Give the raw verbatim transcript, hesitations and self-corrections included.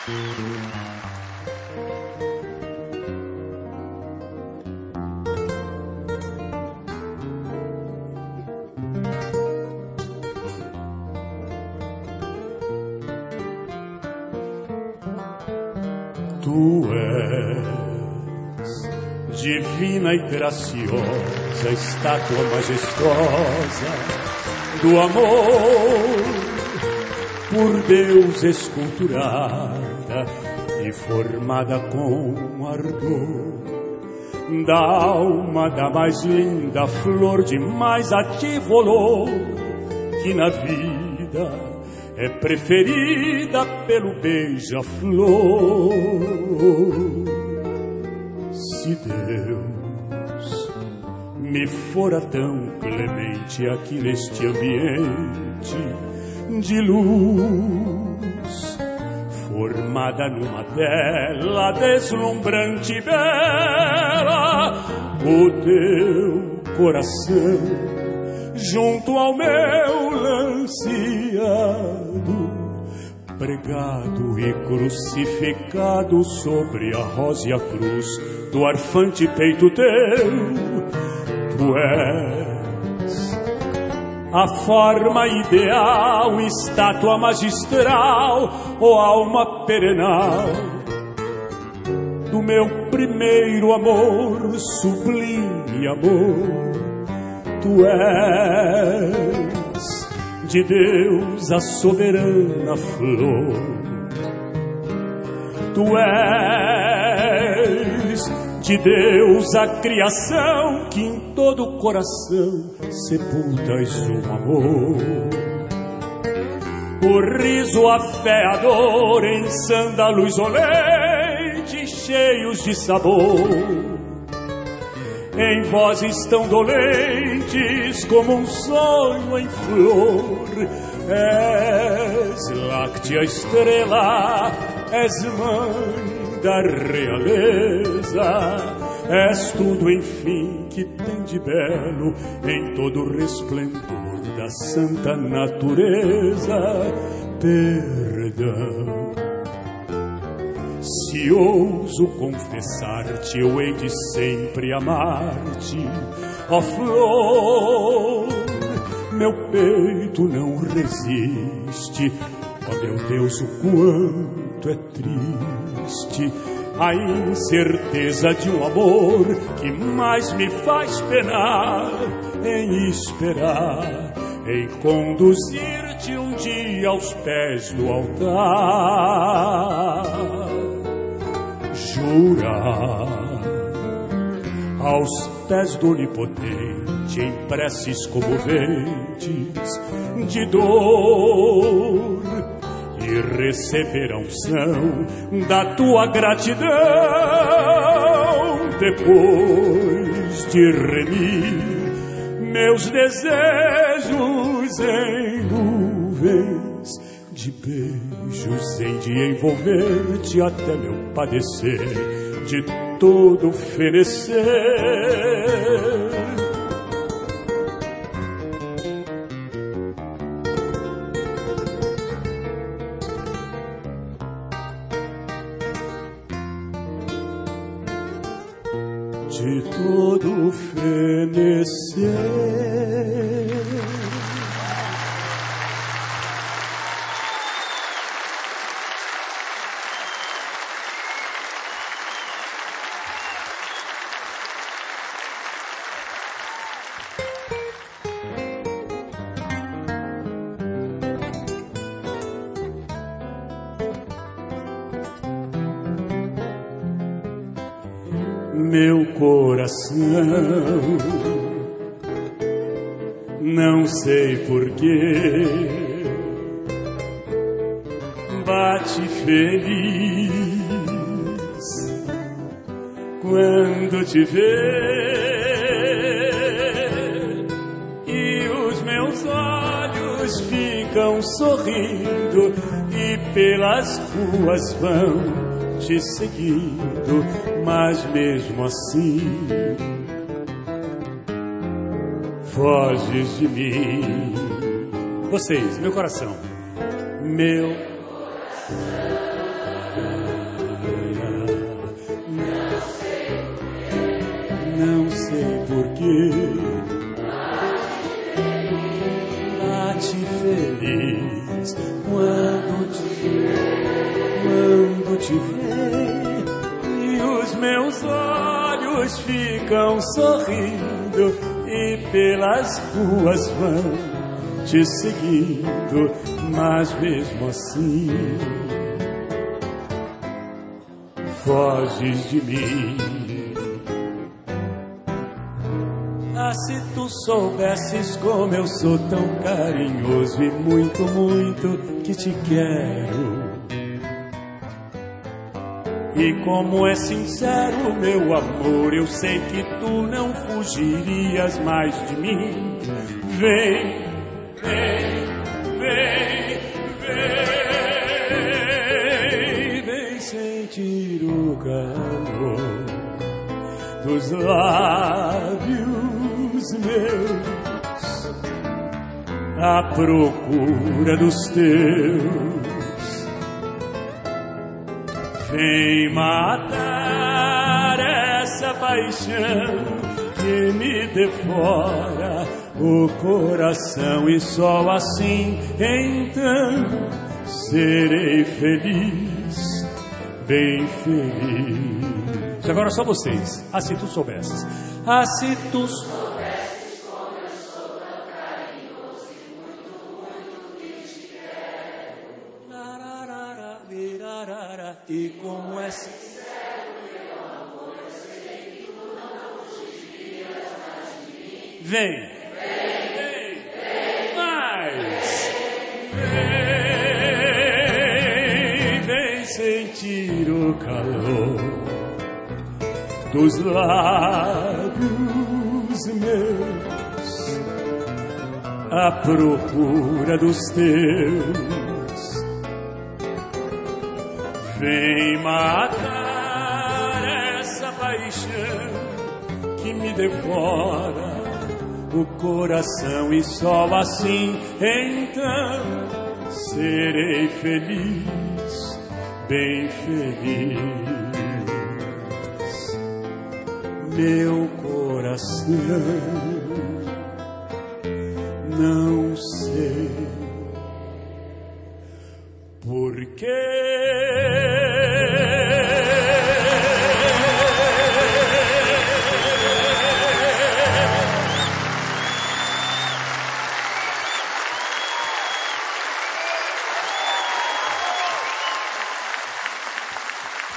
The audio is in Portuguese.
Tu és divina e graciosa, estátua majestosa do amor, por Deus esculturada e formada com ardor, da alma da mais linda flor de mais ativo olor, que na vida é preferida pelo beija-flor. Se Deus me fora tão clemente aqui neste ambiente de luz, formada numa tela deslumbrante e bela, o teu coração junto ao meu lanceado, pregado e crucificado sobre a rósea cruz do arfante peito teu, tu és a forma ideal, estátua magistral, ou alma perenal do meu primeiro amor, sublime amor. Tu és de Deus a soberana flor, tu és de Deus a criação que em todo coração sepultas um amor. O riso, a fé, a dor em sândalos olentes cheios de sabor, em vozes tão dolentes como um sonho em flor. És láctea estrela, és mãe da realeza, és tudo, enfim, que tem de belo em todo o resplendor da santa natureza. Perdão, se ouso confessar-te, eu hei de sempre amar-te, ó flor. Meu peito não resiste, ó meu Deus, o quanto é triste a incerteza de um amor que mais me faz penar em esperar, em conduzir-te um dia aos pés do altar. Jurar aos pés do onipotente, em preces comoventes de dor, e receber a unção da tua gratidão, depois de remir meus desejos em nuvens de beijos, em de envolver-te até meu padecer de todo fenecer. De todo fenecer. Meu coração, não sei porquê, bate feliz quando te vê, e os meus olhos ficam sorrindo e pelas ruas vão te seguindo, mas mesmo assim foges de mim. Vocês, meu coração, meu coração te ver e os meus olhos ficam sorrindo e pelas ruas vão te seguindo, mas mesmo assim foges de mim. Ah, se tu soubesses como eu sou tão carinhoso e muito, muito que te quero, e como é sincero o meu amor, eu sei que tu não fugirias mais de mim. Vem, vem, vem, vem, vem sentir o calor dos lábios meus à procura dos teus. Vem matar essa paixão que me devora o coração, e só assim então serei feliz, bem feliz. Agora só vocês. Ah, se tu soubesses. Ah, se tu soubesses como eu sou tão carinhoso e muito, muito que te quero. Lararara, virarara, e como é sincero meu amor, eu sei que tu não fugirias mais de mim. Vem, vem, vem, vem mais. Vem, vem sentir o calor dos lábios meus à procura dos teus. Vem matar essa paixão que me devora o coração, e só assim então serei feliz, bem feliz. Meu coração não